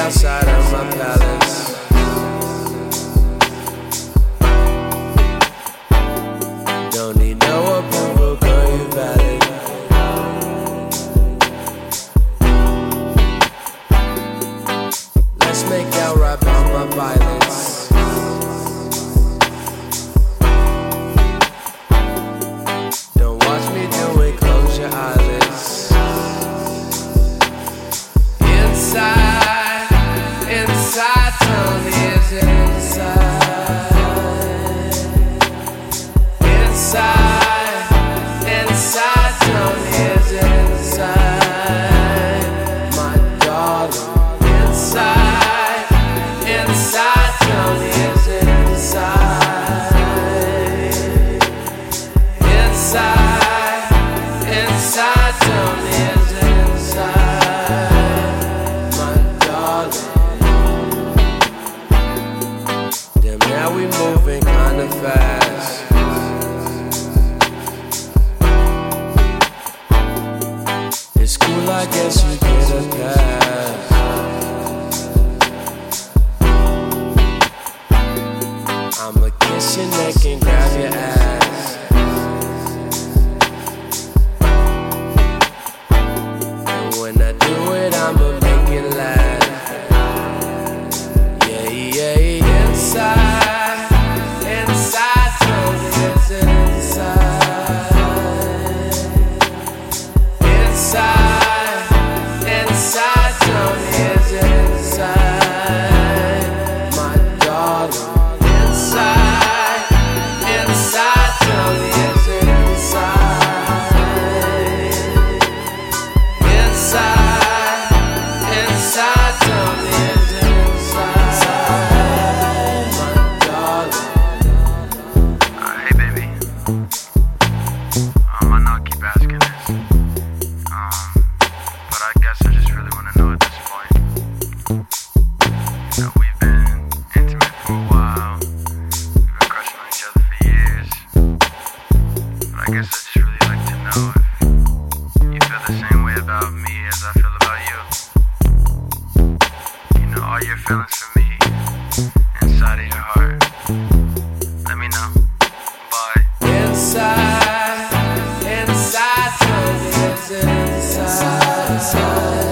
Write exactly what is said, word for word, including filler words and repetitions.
outside of my palace. Don't need no approval, girl, you valid. Let's make out right by my violence. Don't watch me do it, close your eyelids. Inside, inside, tell me is it inside? Inside, inside, tell me is it inside? My darling. Inside, inside, tell me is it inside? Inside, inside, tell me is it inside? My darling. Damn, now we moving kinda fast. It's cool, I guess you get a pass. I'ma kiss your neck and grab your ass. And when I do it, I'ma make it last. Yeah, yeah, inside, inside, tell me it's inside. Inside, inside, tell me it's inside. My darling. Inside, inside, tell me is it inside? Inside, inside, tell me is it inside? My darling. Uh, hey baby, um, I know I keep asking this, um, but I guess I just really want to know at this point. You know, we've been intimate for a while. We've been crushing on each other for years. But I guess I just really like to know if you feel the same way about me as I feel about you. You know, all your feelings for me inside of your heart. Let me know. Bye. Inside, inside, tell me it's inside.